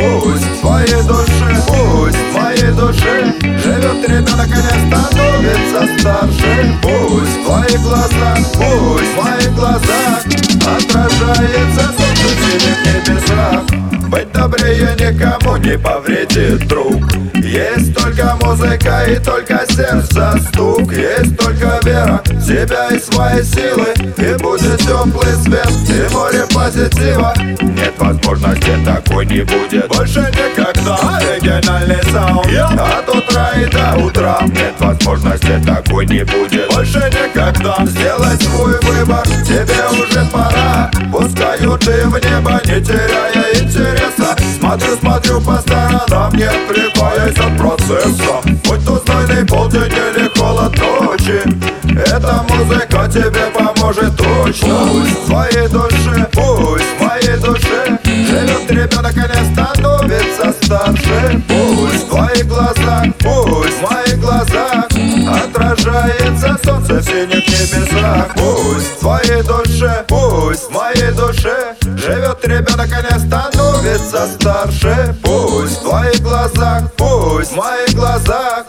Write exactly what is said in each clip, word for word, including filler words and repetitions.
пусть в твоей душе, пусть в моей душе живет ребенок и не становится старше. Пусть в твоих глазах, пусть в моих глазах отражается солнце в синих небесах. Быть добрее никому не повредит, друг. Есть только музыка и только сердце стук. Есть только вера в себя и свои силы. И будет теплый свет и море позитива. Нет возможности такой не будет больше никогда. Оригинальный саунд от утра и до утра. Нет возможности такой не будет больше никогда. Сделай свой выбор, тебе уже пора. Пускаю ты в небо, не теряя интереса. Смотрю, смотрю по сторонам, не отвлекаясь от процесса. Будь то знойный полдень или холод ночи, эта музыка тебе поможет точно. Пусть в твоей душе, пусть в моей душе живет ребенок и не становится старше. Пусть в твоих глазах, пусть в моих глазах отражается солнце в синих небесах. Пусть в твоей душе, пусть в моей душе живет ребенок и не становится старше. Пусть в твоих глазах, пусть в моих глазах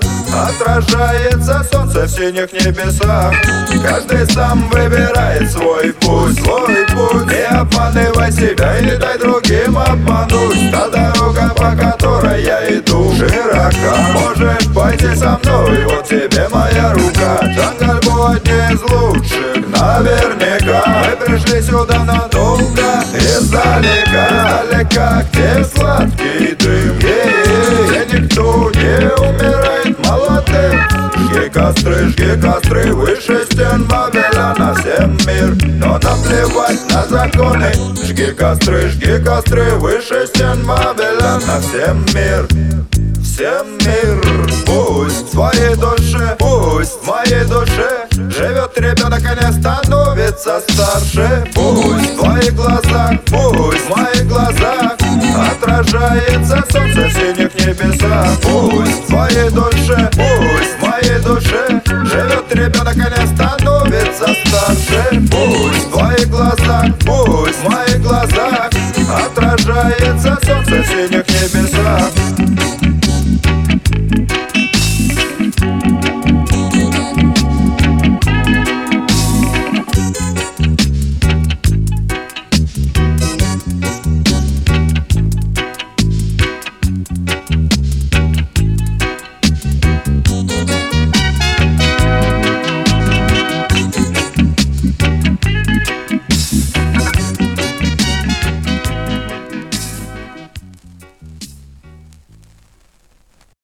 отражается солнце в синих небесах. Каждый сам выбирает свой путь, свой путь. Не обманывай себя и не дай другим обмануть. Та дорога, по которой я иду, широка. Можешь пойти со мной, вот тебе моя рука. Джангальбу одни из лучших, наверняка. Мы пришли сюда надолго, издалека, далека, где сладкий дым, где никто не умирает молодым. Жги костры, жги костры выше стен Вавилона, всем мир, но наплевать на законы. Жги костры, жги костры выше стен Вавилона, всем мир, всем мир. Пусть в твоей душе, пусть в моей душе живет ребенок и не становится старше. Пусть в твоих глазах, пусть в моих глазах отражается солнце в синих небесах. Пусть в твоей душе, пусть в моей душе живет ребенок и не становится старше. Пусть в твоих глазах, пусть в моих глазах отражается солнце в синих небесах.